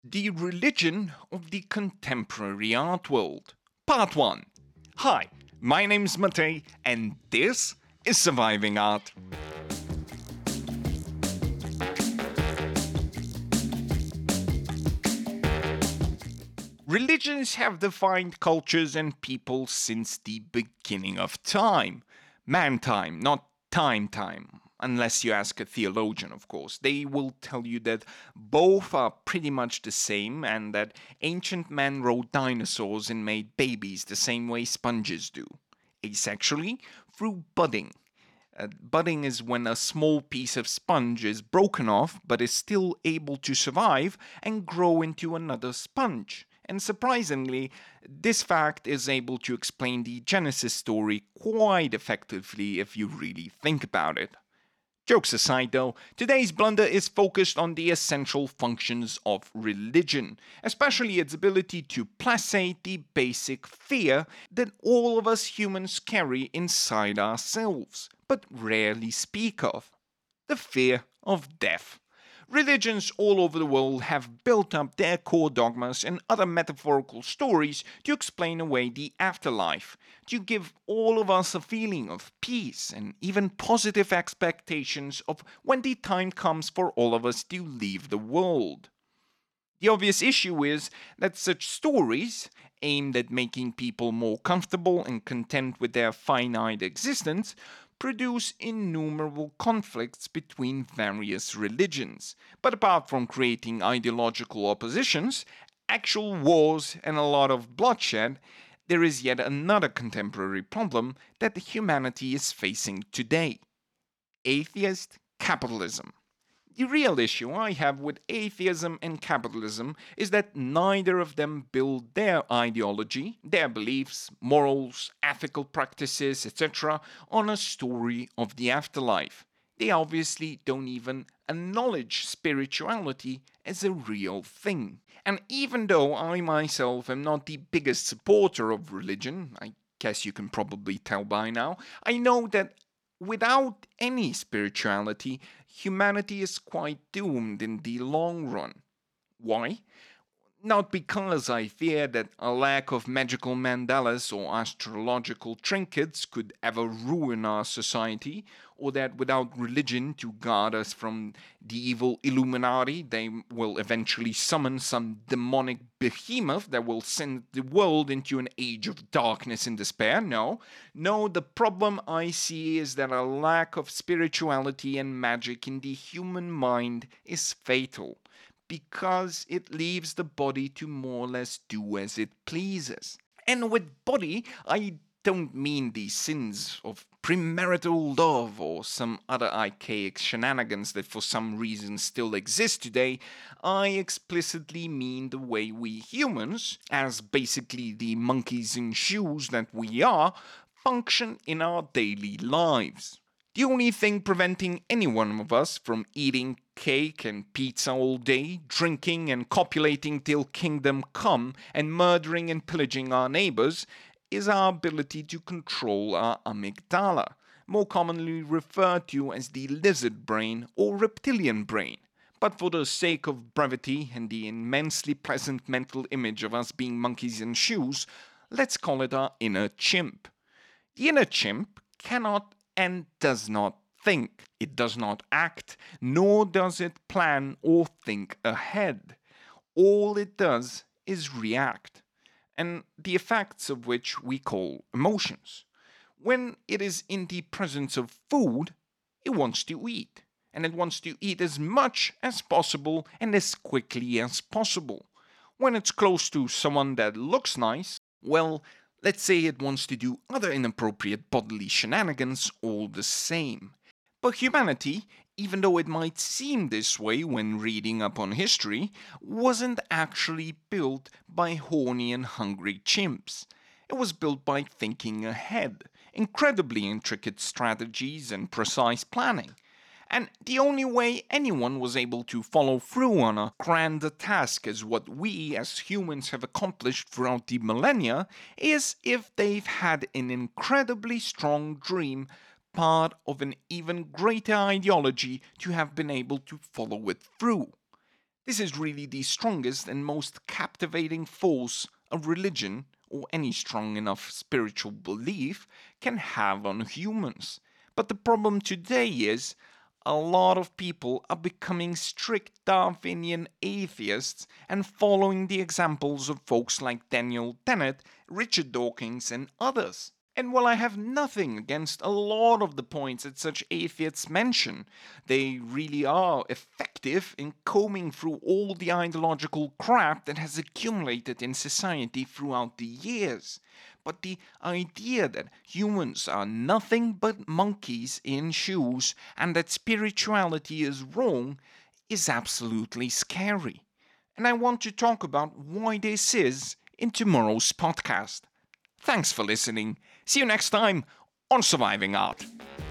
The Religion of the Contemporary Art World. Part 1. Hi, my name's Matej, and this is Surviving Art. Religions have defined cultures and people since the beginning of time. Man time, not time. Unless you ask a theologian, of course. They will tell you that both are pretty much the same and that ancient men rode dinosaurs and made babies the same way sponges do. Asexually, through budding. Budding is when a small piece of sponge is broken off but is still able to survive and grow into another sponge. And surprisingly, this fact is able to explain the Genesis story quite effectively if you really think about it. Jokes aside, though, today's blunder is focused on the essential functions of religion, especially its ability to placate the basic fear that all of us humans carry inside ourselves, but rarely speak of the fear of death. Religions all over the world have built up their core dogmas and other metaphorical stories to explain away the afterlife, to give all of us a feeling of peace and even positive expectations of when the time comes for all of us to leave the world. The obvious issue is that such stories, aimed at making people more comfortable and content with their finite existence, produce innumerable conflicts between various religions. But apart from creating ideological oppositions, actual wars, and a lot of bloodshed, there is yet another contemporary problem that humanity is facing today: atheist capitalism. The real issue I have with atheism and capitalism is that neither of them build their ideology, their beliefs, morals, ethical practices, etc., on a story of the afterlife. They obviously don't even acknowledge spirituality as a real thing. And even though I myself am not the biggest supporter of religion, I guess you can probably tell by now, I know that without any spirituality, humanity is quite doomed in the long run. Why? Not because I fear that a lack of magical mandalas or astrological trinkets could ever ruin our society, or that without religion to guard us from the evil Illuminati, they will eventually summon some demonic behemoth that will send the world into an age of darkness and despair. No, the problem I see is that a lack of spirituality and magic in the human mind is fatal because it leaves the body to more or less do as it pleases. And with body, I don't mean the sins of premarital love or some other archaic shenanigans that for some reason still exist today. I explicitly mean the way we humans, as basically the monkeys in shoes that we are, function in our daily lives. The only thing preventing any one of us from eating cake and pizza all day, drinking and copulating till kingdom come, and murdering and pillaging our neighbors is our ability to control our amygdala, more commonly referred to as the lizard brain or reptilian brain. But for the sake of brevity and the immensely pleasant mental image of us being monkeys in shoes, let's call it our inner chimp. The inner chimp cannot and does not think. It does not act, nor does it plan or think ahead. All it does is react, and the effects of which we call emotions. When it is in the presence of food, it wants to eat, and it wants to eat as much as possible and as quickly as possible. When it's close to someone that looks nice, well, let's say it wants to do other inappropriate bodily shenanigans all the same. But humanity, even though it might seem this way when reading up on history, wasn't actually built by horny and hungry chimps. It was built by thinking ahead, incredibly intricate strategies, and precise planning. And the only way anyone was able to follow through on a grand task as what we as humans have accomplished throughout the millennia is if they've had an incredibly strong dream, part of an even greater ideology to have been able to follow it through. This is really the strongest and most captivating force a religion or any strong enough spiritual belief can have on humans. But the problem today is a lot of people are becoming strict Darwinian atheists and following the examples of folks like Daniel Dennett, Richard Dawkins, and others. And while I have nothing against a lot of the points that such atheists mention, they really are effective in combing through all the ideological crap that has accumulated in society throughout the years. But the idea that humans are nothing but monkeys in shoes and that spirituality is wrong is absolutely scary. And I want to talk about why this is in tomorrow's podcast. Thanks for listening. See you next time on Surviving Art.